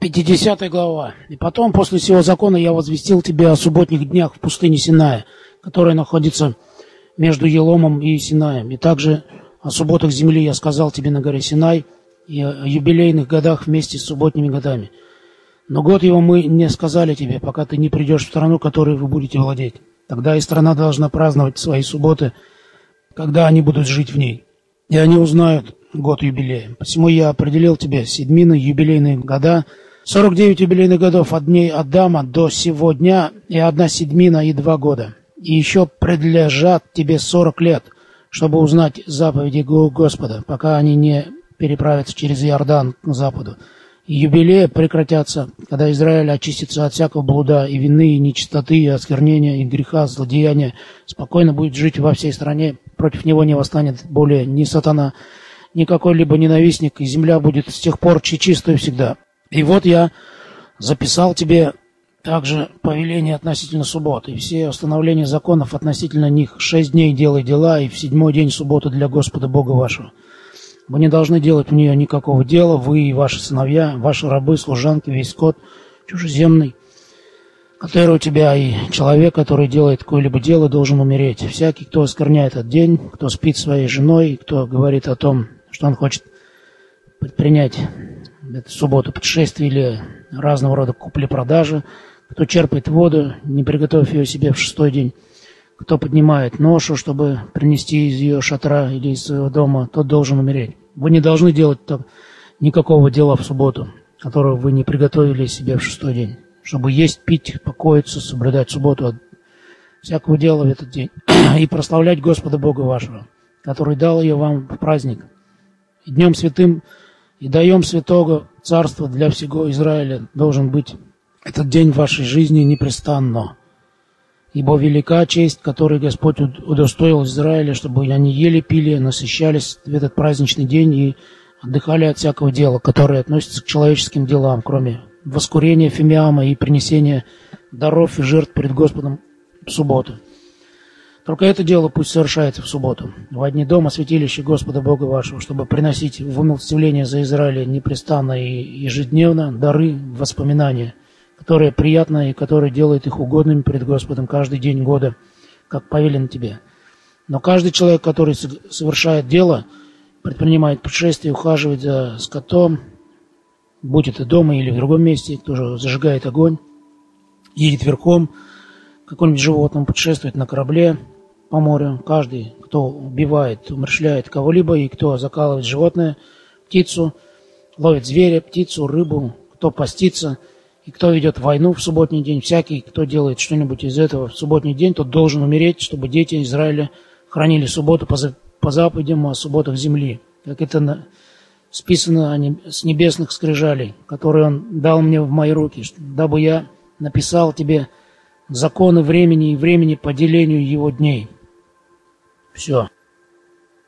50 глава. «И потом, после сего закона, я возвестил тебе о субботних днях в пустыне Синая, которая находится между Еломом и Синаем. И также о субботах земли я сказал тебе на горе Синай, и о юбилейных годах вместе с субботними годами. Но год его мы не сказали тебе, пока ты не придешь в страну, которой вы будете владеть. Тогда и страна должна праздновать свои субботы, когда они будут жить в ней. И они узнают год юбилея. Посему я определил тебе седьмины, юбилейные года, 49 юбилейных годов от дней Адама до сего дня, и 1 седьмина и 2 года. И еще предлежат тебе 40 лет, чтобы узнать заповеди Господа, пока они не переправятся через Иордан к западу. И юбилеи прекратятся, когда Израиль очистится от всякого блуда и вины, и нечистоты, и осквернения, и греха, злодеяния, спокойно будет жить во всей стране, против него не восстанет более ни сатана, ни какой-либо ненавистник, и земля будет с тех пор чистою всегда. И вот я записал тебе также повеление относительно субботы, и все установления законов относительно них. 6 дней делай дела, и в 7-й день субботы для Господа Бога вашего. Вы не должны делать в нее никакого дела, вы и ваши сыновья, ваши рабы, служанки, весь скот чужеземный, который у тебя, и человек, который делает какое-либо дело, должен умереть. Всякий, кто оскверняет этот день, кто спит с своей женой, кто говорит о том, что он хочет предпринять эту субботу путешествия или разного рода купли-продажи, кто черпает воду, не приготовив ее себе в 6-й день, кто поднимает ношу, чтобы принести из ее шатра или из своего дома, тот должен умереть. Вы не должны делать никакого дела в субботу, которого вы не приготовили себе в 6-й день, чтобы есть, пить, покоиться, соблюдать субботу от всякого дела в этот день и прославлять Господа Бога вашего, который дал ее вам в праздник. И днем святым и даем святого царства для всего Израиля должен быть этот день в вашей жизни непрестанно. Ибо велика честь, которой Господь удостоил Израиля, чтобы они ели, пили, насыщались в этот праздничный день и отдыхали от всякого дела, которое относится к человеческим делам, кроме воскурения фимиама и принесения даров и жертв перед Господом в субботу. Только это дело пусть совершается в субботу, во дни дома святилища Господа Бога вашего, чтобы приносить в умилостивление за Израиля непрестанно и ежедневно дары, воспоминания, которое приятно и которое делает их угодными перед Господом каждый день года, как повелено тебе. Но каждый человек, который совершает дело, предпринимает путешествие, ухаживает за скотом, будь это дома или в другом месте, кто же зажигает огонь, едет верхом, каким-нибудь животным, путешествует на корабле по морю, каждый, кто убивает, умерщвляет кого-либо, и кто закалывает животное, птицу, ловит зверя, птицу, рыбу, кто постится, и кто ведет войну в субботний день, всякий, кто делает что-нибудь из этого в субботний день, тот должен умереть, чтобы дети Израиля хранили субботу по заповедям о субботах земли, как это списано с небесных скрижалей, которые Он дал мне в мои руки, дабы я написал тебе законы времени и времени по делению его дней. Все.